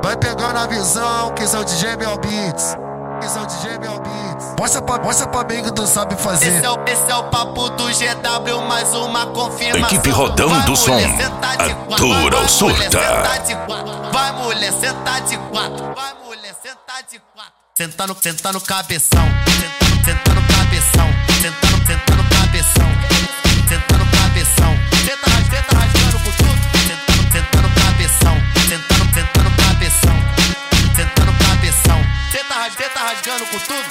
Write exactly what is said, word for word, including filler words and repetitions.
Vai pegando a visão, que são D J Mel Beats. Que são D J Mel Beats. Mostra pra, mostra pra mim que tu sabe fazer. Esse é, o, esse é o papo do G W, mais uma confirmação. Equipe Rodão vai, do Som, atura ou surta. Vai mulher, senta de quatro. Vai mulher, senta de quatro. Senta no, senta no cabeção. Senta, senta no cabeção. Senta no, senta no cabeção. Senta no cabeção. Senta, senta rasgando com tudo. Senta no, senta no cabeção. Senta no, senta no cabeção. Senta no cabeção. Senta, senta rasgando com tudo.